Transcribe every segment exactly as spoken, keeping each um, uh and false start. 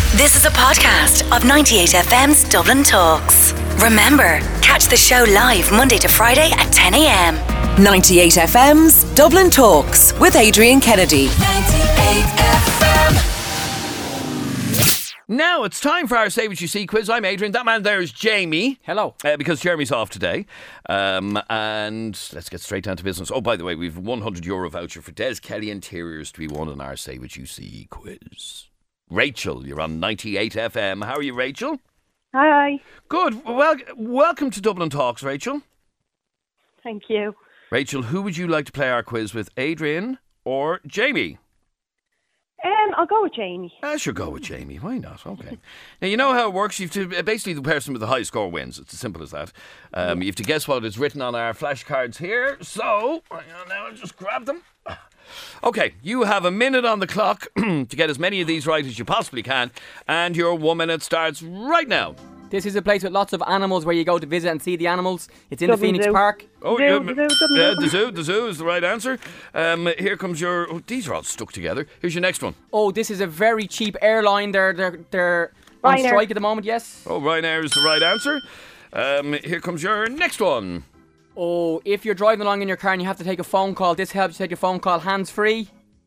This is a podcast of ninety-eight F M's Dublin Talks. Remember, catch the show live Monday to Friday at ten a.m. ninety-eight F M's Dublin Talks with Adrian Kennedy. ninety-eight F M. Now it's time for our Say What You See quiz. I'm Adrian. That man there is Jamie. Hello. Uh, because Jeremy's off today. Um, and let's get straight down to business. Oh, by the way, we've a one hundred euro voucher for Des Kelly Interiors to be won in our Say What You See quiz. Rachel, you're on ninety-eight F M. How are you, Rachel? Hi. Good. Well, welcome to Dublin Talks, Rachel. Thank you. Rachel, who would you like to play our quiz with, Adrian or Jamie? Um, I'll go with Jamie. I should go with Jamie. Why not? Okay. Now, you know how it works. You have to, basically, the person with the high score wins. It's as simple as that. Um, you have to guess what is written on our flashcards here. So, hang on now, I'll just grab them. Okay, you have a minute on the clock to get as many of these right as you possibly can. And your one minute starts right now. This is a place with lots of animals where you go to visit and see the animals. It's in Dublin the Phoenix Zoo. Park. Oh, Zoo, yeah, the zoo, Dublin yeah, Zoo. the zoo, the zoo is the right answer. Um, here comes your. Oh, these are all stuck together. Here's your next one. Oh, this is a very cheap airline. They're they're they're on Ryanair. strike at the moment. Yes. Oh, Ryanair is the right answer. Um, here comes your next one. Oh, if you're driving along in your car and you have to take a phone call, this helps you take a phone call hands free.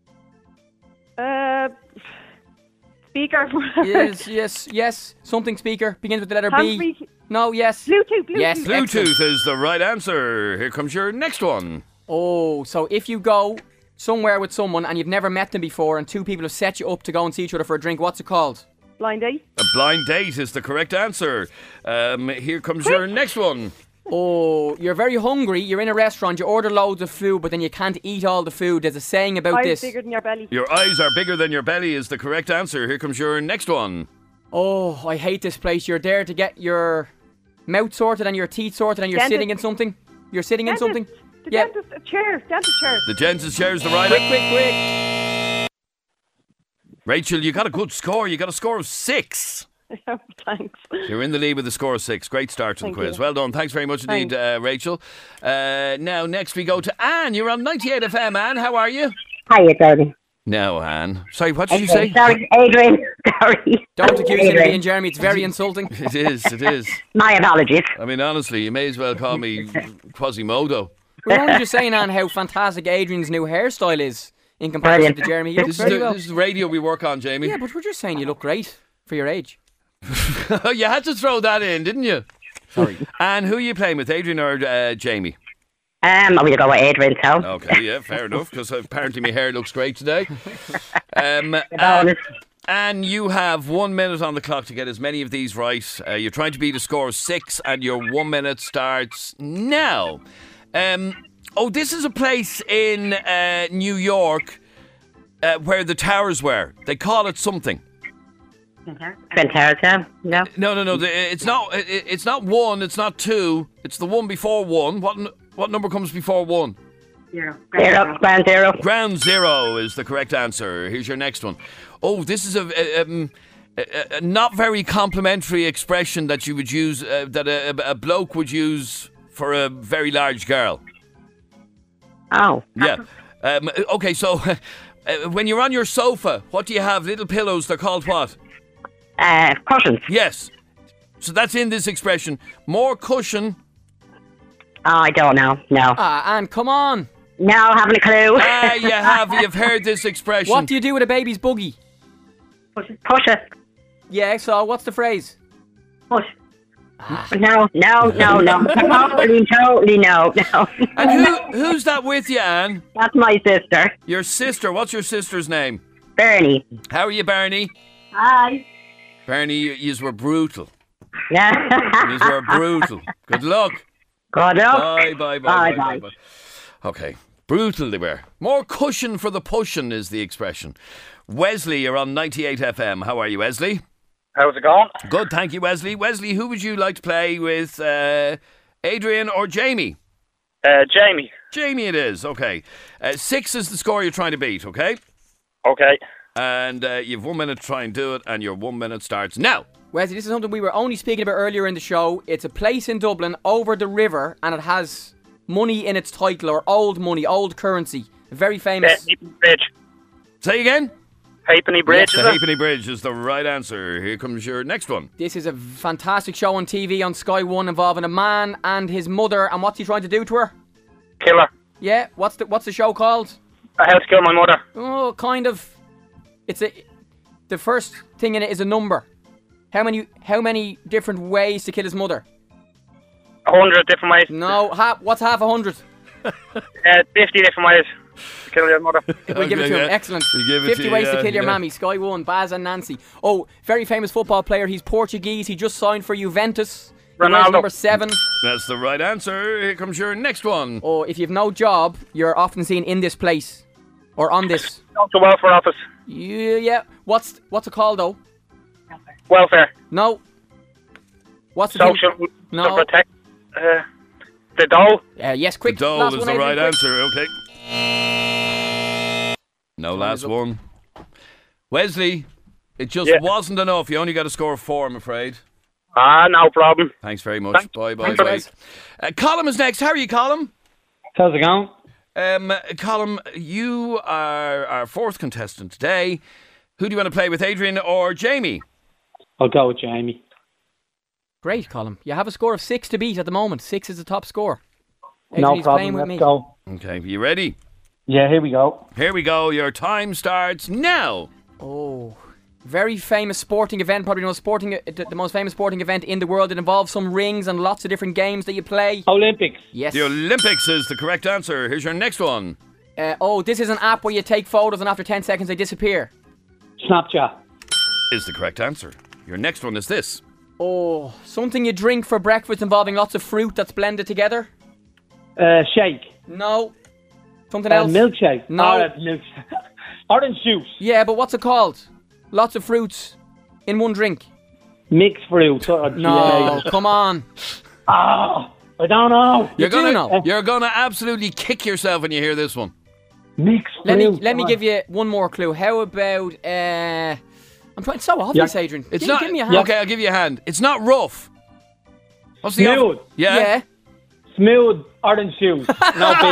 Uh, speaker. Yes, yes, yes. Something speaker begins with the letter B. Hands-free. No, yes. Bluetooth. Bluetooth. Yes. Bluetooth is the right answer. Here comes your next one. Oh, so if you go somewhere with someone and you've never met them before and two people have set you up to go and see each other for a drink, what's it called? Blind date. A blind date is the correct answer. Um, here comes your next one. Oh, you're very hungry, you're in a restaurant, you order loads of food, but then you can't eat all the food. There's a saying about Eyes this. bigger than your belly. Your eyes are bigger than your belly is the correct answer. Here comes your next one. Oh, I hate this place. You're there to get your mouth sorted and your teeth sorted and you're Dentist. sitting in something. You're sitting in Dentist. something. The Yeah. dentist. A chair. Dentist chair. The dentist chair is the right Quick, answer. quick, quick. Rachel, you got a good score. You got a score of six. Thanks. You're in the lead with a score of six. Great start to Thank the quiz. you. Well done. Thanks very much indeed, uh, Rachel. Uh, now, next we go to Anne. You're on ninety-eight F M. Anne, how are you? Hiya, darling. Now, Anne. Sorry, what did you say? Sorry, Adrian. Sorry. Don't accuse him of Adrian. being Jeremy. It's very insulting. It is, it is. My apologies. I mean, honestly, you may as well call me Quasimodo. We're only just saying, Anne, how fantastic Adrian's new hairstyle is in comparison Brilliant. to Jeremy. You look This is, very the, well. this is the radio we work on, Jamie. Yeah, but we're just saying you look great for your age. You had to throw that in, didn't you? Sorry. And who are you playing with, Adrian or uh, Jamie? Um, I'm going to go with Adrian, so. Okay, yeah, fair enough, because apparently my hair looks great today. Um, Good and, honest. and you have one minute on the clock to get as many of these right. Uh, you're trying to beat a score of six, and your one minute starts now. Um, oh, this is a place in uh, New York uh, where the towers were. They call it something. Fantastic, no? No, no, no. the- It's not. it- It's not one. It's not two. It's the one before one. What? n- What number comes before one? Zero. Ground zero. Ground zero is the correct answer. Here's your next one. Oh, this is a, a, um, a, a not very complimentary expression that you would use, uh, that a, a bloke would use for a very large girl. Oh. Yeah. Um, okay, so uh, when you're on your sofa, what do you have? Little pillows. They're called what? Uh, cushions. Yes. So that's in this expression. More cushion. Oh, I don't know. No. Ah, Anne, come on. No, haven't a clue. Ah, you have. You've heard this expression. What do you do with a baby's buggy? Push it. Push it. Yeah, so what's the phrase? Push. No, no, no, no. Totally, totally no, no. And who who's that with you, Anne? That's my sister, Your sister. What's your sister's name? Bernie. How are you, Barney? Hi. Barney, you yous were brutal. Yeah. Yous were brutal. Good luck. Good luck. Bye, bye, bye, Bye, bye, bye, bye. bye. Okay. Brutal they were. More cushion for the pushing is the expression. Wesley, you're on ninety-eight F M. How are you, Wesley? How's it going? Good, thank you, Wesley. Wesley, who would you like to play with, uh, Adrian or Jamie? Uh, Jamie. Jamie it is, okay. Uh, six is the score you're trying to beat, okay? Okay. And uh, you've one minute to try and do it, and your one minute starts now. Wesley, this is something we were only speaking about earlier in the show. It's a place in Dublin over the river, and it has money in its title, or old money, old currency. Very famous. Halfpenny Bridge. Say again? Halfpenny Bridge, Yes, is the it? Halfpenny Bridge is the right answer. Here comes your next one. This is a fantastic show on T V on Sky One involving a man and his mother. And what's he trying to do to her? Killer. Yeah, what's the what's the show called? I How to Kill My Mother. Oh, kind of. It's a. The first thing in it is a number. How many? How many different ways to kill his mother? A hundred different ways. No, half. What's half a hundred? Uh, Fifty different ways to kill your mother. We'll give it Okay, to him. yeah. Excellent. We give it Fifty to you, ways yeah, to kill your yeah. mammy. Sky One, Baz and Nancy. Oh, very famous football player. He's Portuguese. He just signed for Juventus. He wears Ronaldo. number seven. That's the right answer. Here comes your next one. Oh, if you've no job, you're often seen in this place or on this. Social Welfare Office. Yeah, yeah. What's what's it called though? Welfare. No. What's the thing? Social. No. To protect. Uh, the dole. Uh, yes, quick. Dole last is one, the Adrian, right quick. answer. Okay. No last is up. one. Wesley, it just Yeah. wasn't enough. You only got a score of four, I'm afraid. Ah, no problem. Thanks very much. Thanks. Bye, bye, Thanks, bye. guys. Uh, Colin is next. How are you, Colin? How's it going? Um, Colin, you are our fourth contestant today. Who do you want to play with, Adrian or Jamie? I'll go with Jamie. Great, Colin. You have a score of six to beat at the moment. Six is the top score. No Adrian's playing problem. with Let's me. go. Okay, you ready? Yeah, here we go. Here we go. Your time starts now. Oh, very famous sporting event. Probably the most sporting, the the most famous sporting event in the world. It involves some rings and lots of different games that you play. Olympics. Yes. The Olympics is the correct answer. Here's your next one. Uh, oh, this is an app where you take photos and after ten seconds they disappear. Snapchat. Is the correct answer. Your next one is this. Oh, something you drink for breakfast involving lots of fruit that's blended together. Uh, shake. No. Something Uh, else. milkshake. No. Oh, that's milkshake. Orange juice. Yeah, but what's it called? Lots of fruits in one drink. Mixed fruit. Oh, No, come on. Ah, I don't know. You're do gonna, know. you're gonna absolutely kick yourself when you hear this one. Mixed Let me fruit. let me Come give on. you one more clue. How about uh I'm trying. It's so obvious, Yeah. Adrian. It's give, not. give me a hand. Okay, I'll give you a hand. It's not rough. What's the Smooth. off- Yeah. Yeah. Smooth orange juice. No bit.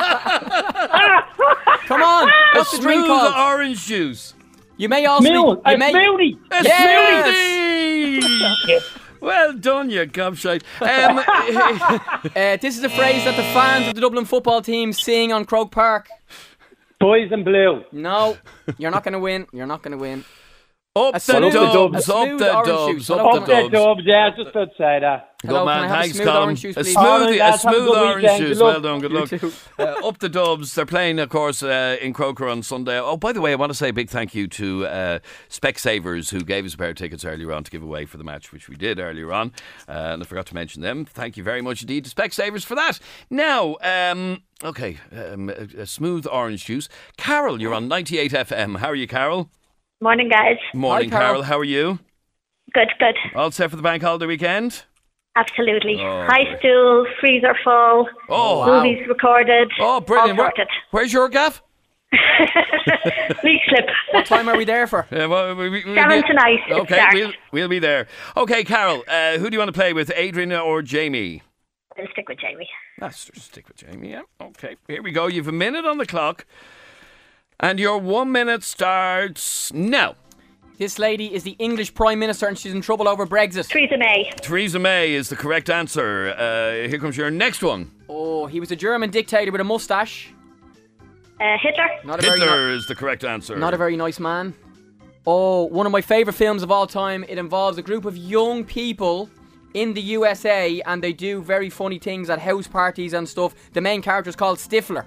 Come on. A What's the drink smooth called? orange juice. You may also Smooth. be, A you may, smoothie. A Yes! smoothie. Well done, you gobshite. Um, uh, this is a phrase that the fans of the Dublin football team sing on Croke Park. Boys in blue. No, you're not going to win. You're not going to win. up A the smooth- dubs, a up smooth the orange dubs, juice. up Hello, Up the there, dubs. Dubs. Yeah, I was just about to say that. Hello, Good man, can I have a thanks, smooth Colin. orange juice, a please? smooth, All right, a lads, have a smooth good orange weekend. juice. Good Well luck. done, good You luck. too. Uh, up the Dubs. They're playing, of course, uh, in Croker on Sunday. Oh, by the way, I want to say a big thank you to uh, Specsavers, who gave us a pair of tickets earlier on to give away for the match, which we did earlier on. Uh, and I forgot to mention them. Thank you very much indeed to Specsavers for that. Now, um, okay, um, a, a smooth orange juice. Carol, you're on ninety-eight F M. How are you, Carol? Morning, guys. Morning, Carol. Carol. How are you? Good, good. All set for the bank holiday weekend? Absolutely. Oh, High great. school, freezer full, Oh, wow. movies recorded. Oh, brilliant. All Where- sorted. where's your gaff? League slip. What time are we there for? Yeah, well, we, we, we'll Seven be- tonight, it Okay, starts. we'll, we'll be there. Okay, Carol, uh, who do you want to play with, Adrian or Jamie? I'll stick with Jamie. Let's just stick with Jamie, yeah. Okay, here we go. You've a minute on the clock. And your one minute starts now. This lady is the English Prime Minister and she's in trouble over Brexit. Theresa May. Theresa May is the correct answer. Uh, here comes your next one. Oh, he was a German dictator with a moustache. Uh, Hitler. Not a very Hitler ni- is the correct answer. not a very nice man. Oh, one of my favourite films of all time. It involves a group of young people in the U S A and they do very funny things at house parties and stuff. The main character is called Stifler.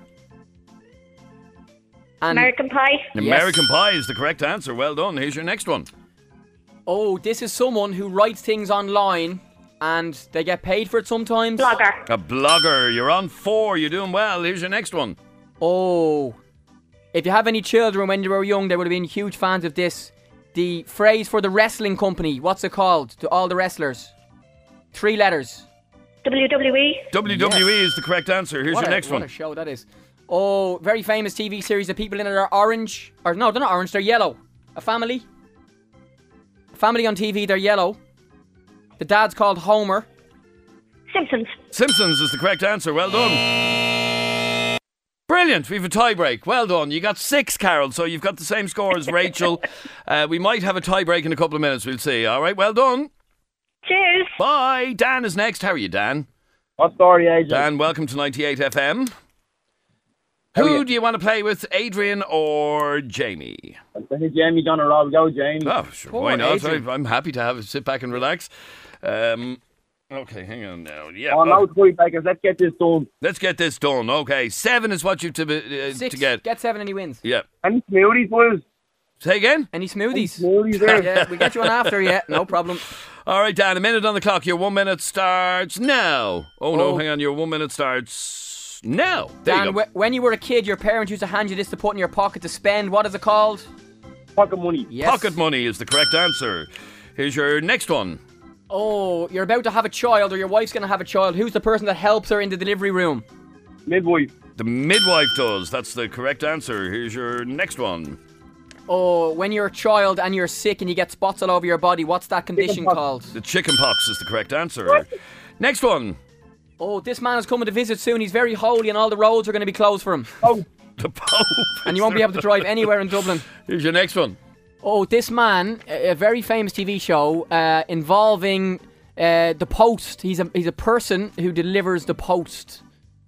And American Pie. American Pie is the correct answer. Well done. Here's your next one. oh, this is someone who writes things online and they get paid for it sometimes. Blogger. A blogger. You're on four. You're doing well. Here's your next one. Oh, if you have any children when you were young, they would have been huge fans of this. The phrase for the wrestling company, what's it called? To all the wrestlers. Three letters. W W E. W W E is the correct answer. Here's What your a, next what one. a show that is. Oh, very famous T V series. The people in it are orange. Or no, they're not orange, they're yellow. A family. A family on T V, they're yellow. The dad's called Homer. Simpsons. Simpsons is the correct answer. Well done. Brilliant. We've a tie break. Well done. You got six, Carol, so you've got the same score as Rachel. uh, we might have a tie break in a couple of minutes. We'll see. All right, well done. Cheers. Bye. Dan is next. How are you, Dan? What story, Adrian? Dan, welcome to ninety-eight F M. Who do you want to play with, Adrian or Jamie? I think Jamie done it all. Go, Jamie. Oh, sure. Poor Why not? Adrian. I- I'm happy to have sit back and relax. Um, okay, hang on now. Yeah. Oh, no, quick, Bakers. Let's get this done. Let's get this done. Okay, seven is what you to be- uh, Six. to get. Get seven and he wins. Yeah. Any smoothies, boys? Say again. Any smoothies? Smoothies there. Yeah, we get you one after. Yeah, no problem. All right, Dan. A minute on the clock. Your one minute starts now. Oh no, Oh. hang on. Your one minute starts now. There Dan, you go. wh- when you were a kid, your parents used to hand you this to put in your pocket to spend. What is it called? Pocket money. Yes. Pocket money is the correct answer. Here's your next one. Oh, you're about to have a child, or your wife's going to have a child. Who's the person that helps her in the delivery room? Midwife. The midwife does. That's the correct answer. Here's your next one. Oh, when you're a child and you're sick and you get spots all over your body, what's that condition Chickenpox. called? The chicken pox is the correct answer. Next one. Oh, this man is coming to visit soon. He's very holy and all the roads are going to be closed for him. Oh, The Pope. And you won't be able to drive anywhere in Dublin. Here's your next one. Oh, this man, a a very famous T V show uh, involving uh, the Post. He's a he's a person who delivers the Post.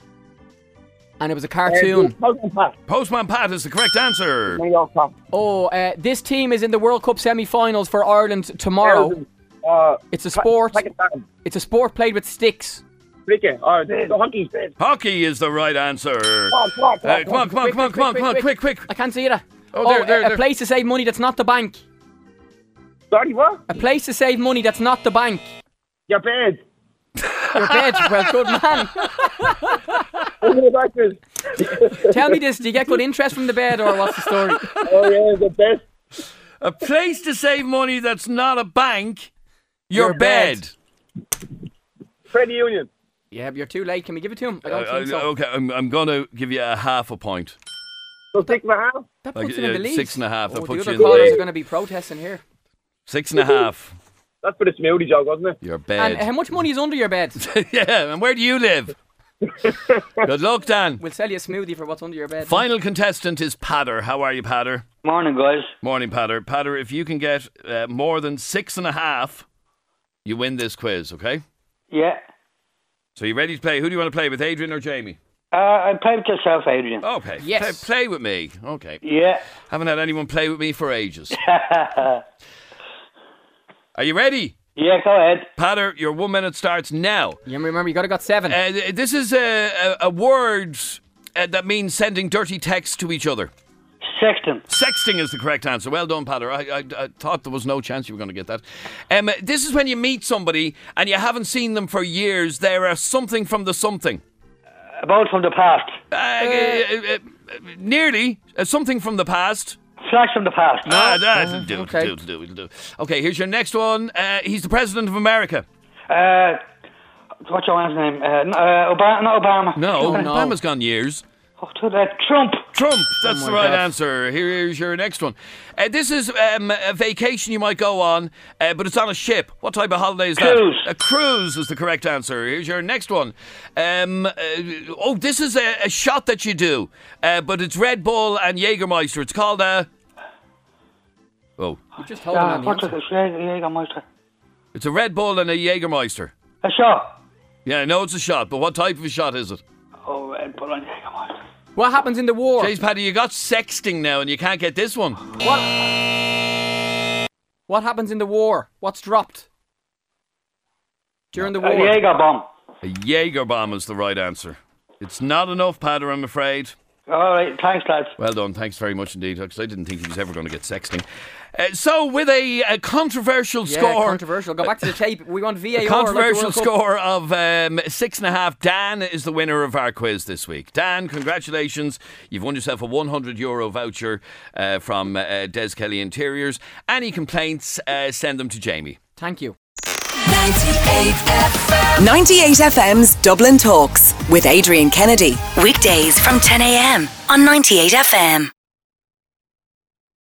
And it was a cartoon. Postman Pat. Postman Pat is the correct answer. New York Top. Oh, uh, this team is in the World Cup semi-finals for Ireland tomorrow. Uh, It's a sport. Pakistan. It's a sport played with sticks. Cricket. Or the the hockey. Hockey is the right answer. Come on, come on, come Uh, on. come on, come on, come on, come on, come on, quick, quick. I can't see that. Oh, there, there, a, a there. place to save money that's not the bank. Sorry, what? A place to save money that's not the bank. Your bed. Your bed. Well, good man. Look at the doctors. Tell me this: do you get good interest from the bed, or what's the story? Oh, yeah, the best. A place to save money that's not a bank. Your, Your bed. bed. Credit union. Yeah, but you're too late. Can we give it to him? I Uh, don't think so. okay, I'm, I'm going to give you a half a point. So six and a half. That like, puts him in uh, the lead. six and a half, that Oh, puts the you other in the callers lead. are going to be protesting here. Six and a half. That's for the smoothie joke, wasn't it? Your And bed. how much money is under your bed? Yeah, and where do you live? Good luck, Dan. We'll sell you a smoothie for what's under your bed. Final contestant is Padder. How are you, Padder? Morning, guys. Morning, Padder. Padder, if you can get uh, more than six and a half, you win this quiz, okay? Yeah. So you ready to play? Who do you want to play with, Adrian or Jamie? Uh, I played with yourself, Adrian. Okay. Yes. Play, play with me. Okay. Yeah. Haven't had anyone play with me for ages. Are you ready? Yeah, go ahead. Padder, your one minute starts now. You remember, you got to got seven. Uh, th- this is a, a, a word uh, that means sending dirty texts to each other. Sexton. Sexting is the correct answer. Well done, Padder. I, I, I thought there was no chance you were going to get that. Um, this is when you meet somebody and you haven't seen them for years. They're uh, something from the something. About from the past. Uh, uh, uh, uh, nearly. Uh, something from the past. Flash from the past. Ah, that'll do, okay. it'll do, it'll do. Okay, here's your next one. Uh, he's the President of America. Uh, what's your man's name? Uh, n- uh, Obama, not Obama. No, Oh, no. Obama's gone years. Oh, to that. Trump. Trump, that's Oh the my right God. answer. Here's your next one. Uh, this is um, a vacation you might go on, uh, but it's on a ship. What type of holiday is Cruise. that? A cruise is the correct answer. Here's your next one. Um, uh, oh, this is a, a shot that you do, uh, but it's Red Bull and Jägermeister. It's called a... Oh, You're just holding Uh, on the what's answer. it? Jägermeister. it's a Red Bull and a Jägermeister. A shot. Yeah, I know it's a shot, but what type of a shot is it? Oh, Red Bull and Jägermeister. What happens in the war? Jeez, Paddy, you got sexting now and you can't get this one. What? What happens in the war? What's dropped during the A war? Jaeger bomb. A Jaeger bomb is the right answer. It's not enough, Padder, I'm afraid. All right, thanks, lads. Well done, thanks very much indeed, because I didn't think he was ever going to get sexting. Uh, so, with a, a controversial Yeah, score, controversial. Go back to the tape. We want V A R. a like the controversial World Cup. score of um, six and a half, Dan is the winner of our quiz this week. Dan, congratulations! You've won yourself a one hundred euro voucher uh, from uh, Des Kelly Interiors. Any complaints? Uh, send them to Jamie. Thank you. ninety-eight F M. ninety-eight F M's Dublin Talks with Adrian Kennedy. Weekdays from ten a.m. on ninety-eight F M.